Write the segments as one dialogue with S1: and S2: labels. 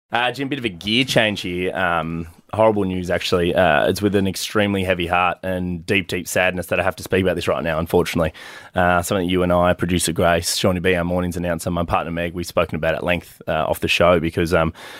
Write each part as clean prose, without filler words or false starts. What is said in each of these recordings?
S1: Jim, bit of a gear change here. Horrible news, actually. It's with an extremely heavy heart and deep, deep sadness that I have to speak about this right now, unfortunately. Something that you and I, producer Grace, Shawnee B, our mornings announcer, my partner Meg, we've spoken about at length off the show because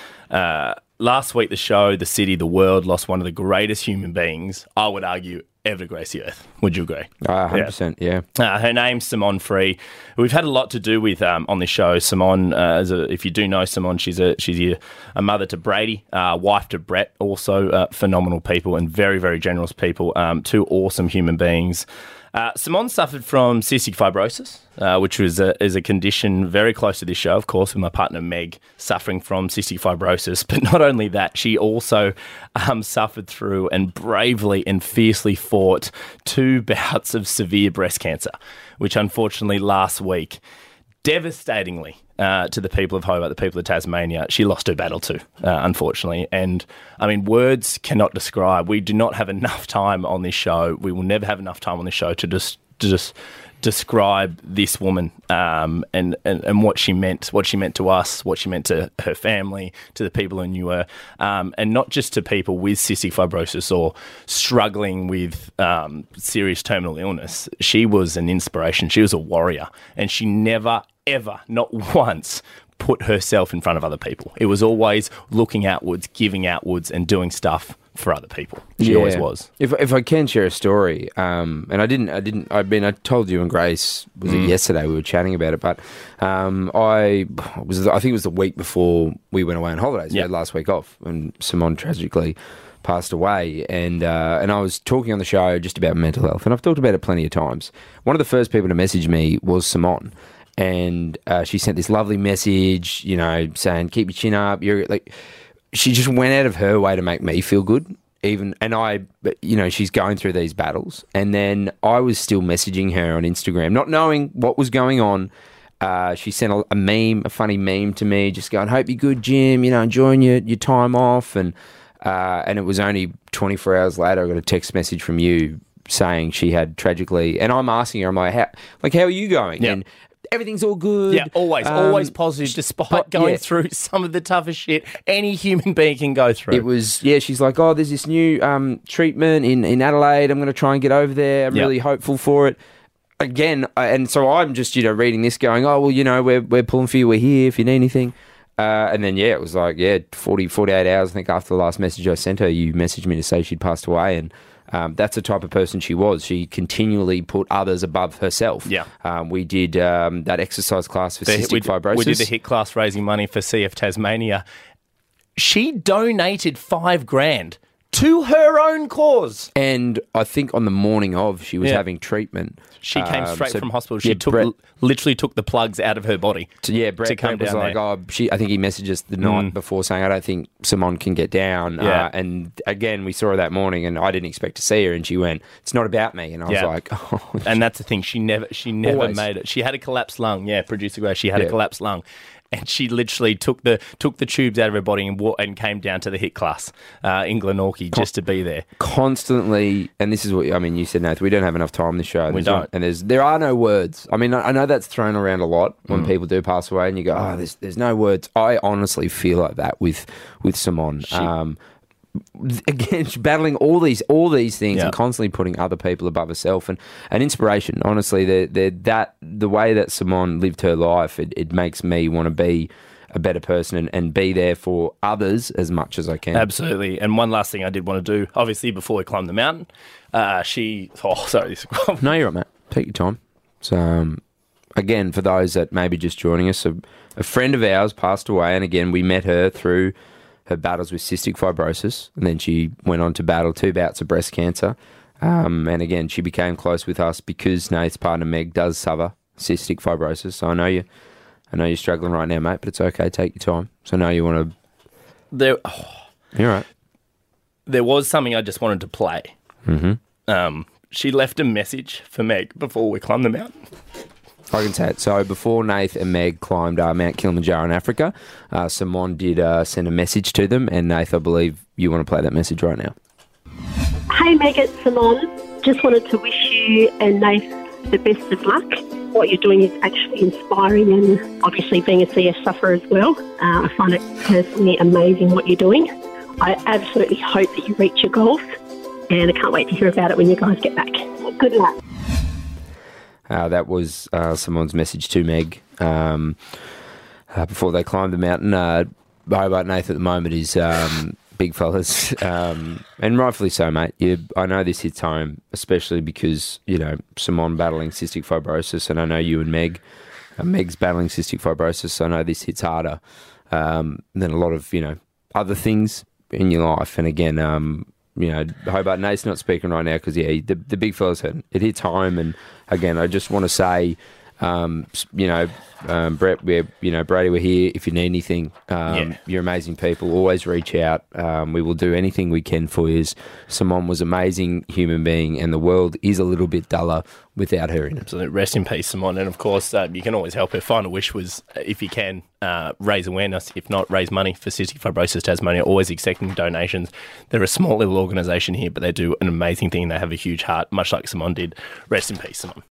S1: last week the show, the city, the world lost one of the greatest human beings, I would argue, ever to grace the earth. Would you agree?
S2: 100%, yeah.
S1: Her name's Simone Free. We've had a lot to do with on this show. Simone, if you do know Simone, she's a mother to Brady, wife to Brett, also phenomenal people and very, very generous people, two awesome human beings. Simone suffered from cystic fibrosis, which is a condition very close to this show, of course, with my partner Meg suffering from cystic fibrosis. But not only that, she also suffered through and bravely and fiercely fought 2 bouts of severe breast cancer, which unfortunately last week, devastatingly, to the people of Hobart, the people of Tasmania, she lost her battle to, unfortunately. And, I mean, words cannot describe. We do not have enough time on this show. We will never have enough time on this show to just describe this woman and what she meant to us, what she meant to her family, to the people who knew her, and not just to people with cystic fibrosis or struggling with serious terminal illness. She was an inspiration. She was a warrior, and she never, ever, not once, put herself in front of other people. It was always looking outwards, giving outwards, and doing stuff for other people. She always was.
S2: If I can share a story, and I told you and Grace, was it yesterday we were chatting about it, but I think it was the week before we went away on holidays. We had last week off, and Simone tragically passed away, and I was talking on the show just about mental health, and I've talked about it plenty of times. One of the first people to message me was Simone. And she sent this lovely message, saying, keep your chin up. She just went out of her way to make me feel good. She's going through these battles. And then I was still messaging her on Instagram, not knowing what was going on. She sent a funny meme to me, just going, hope you're good, Jim, enjoying your time off. And it was only 24 hours later, I got a text message from you saying she had tragically, and I'm asking her, I'm like, how are you going?
S1: Yeah.
S2: And everything's all good.
S1: Yeah, always positive, despite going through some of the toughest shit any human being can go through.
S2: It was, she's like, oh, there's this new treatment in Adelaide. I'm going to try and get over there. I'm really hopeful for it. Again, and so I'm just, reading this going, oh, well, we're pulling for you. We're here if you need anything. And then, it was like, 48 hours, I think, after the last message I sent her, you messaged me to say she'd passed away, and that's the type of person she was. She continually put others above herself.
S1: Yeah.
S2: We did that exercise class for cystic fibrosis.
S1: We did the HIT class raising money for CF Tasmania. She donated $5,000 to her own cause.
S2: And I think on the morning of, she was having treatment.
S1: She came straight from hospital. She literally took the plugs out of her body.
S2: Brett was like, I think he messaged us the night before saying, I don't think Simone can get down.
S1: Yeah.
S2: And again, we saw her that morning, and I didn't expect to see her, and she went, it's not about me. And I was like, oh.
S1: And that's the thing. She never
S2: Always.
S1: made it. She had a collapsed lung. Yeah, producer Grace, she had a collapsed lung. And she literally took the tubes out of her body and came down to the HIT class in Glenorchy just to be there.
S2: Constantly, and this is what, you said, Nathan, we don't have enough time on this show.
S1: We don't.
S2: There are no words. I mean, I know that's thrown around a lot when people do pass away and you go, there's no words. I honestly feel like that with Simone. Again, battling all these things and constantly putting other people above herself, and inspiration. Honestly, the way that Simone lived her life, it makes me want to be a better person and be there for others as much as I can.
S1: Absolutely. And one last thing I did want to do, obviously, before we climb the mountain,
S2: No, you're right, Matt. Take your time. So, again, for those that may be just joining us, a friend of ours passed away, and again, we met her through her battles with cystic fibrosis, and then she went on to battle 2 bouts of breast cancer. And again, she became close with us because Nate's partner Meg does suffer cystic fibrosis. So I know you're struggling right now, mate, but it's okay. Take your time. So I know you want to. You're right.
S1: There was something I just wanted to play.
S2: Mm-hmm.
S1: She left a message for Meg before we climbed the mountain.
S2: I can say it. So before Nath and Meg climbed Mount Kilimanjaro in Africa, Simone did send a message to them, and Nath, I believe you want to play that message right now.
S3: Hey Meg, it's Simone. Just wanted to wish you and Nath the best of luck. what you're doing is actually inspiring, and obviously being a CS sufferer as well, I find it personally amazing what you're doing. I absolutely hope that you reach your goals, and I can't wait to hear about it when you guys get back. Good luck.
S2: That was someone's message to Meg before they climbed the mountain. Hobart Nath at the moment is big fellas, and rightfully so, mate. I know this hits home, especially because, Simone battling cystic fibrosis, and I know you and Meg's battling cystic fibrosis, so I know this hits harder than a lot of, other things in your life. And again, Hobart Nate's not speaking right now because, the big fella's hurting. It hits home, and again, I just want to say, Brett, Brady, we're here. If you need anything, you're amazing people. Always reach out. We will do anything we can for you. Simone was an amazing human being, and the world is a little bit duller without her in it.
S1: Absolutely. Rest in peace, Simone. And of course, you can always help. Her final wish was, if you can, raise awareness. If not, raise money for Cystic Fibrosis Tasmania. Always accepting donations. They're a small little organisation here, but they do an amazing thing. They have a huge heart, much like Simone did. Rest in peace, Simone.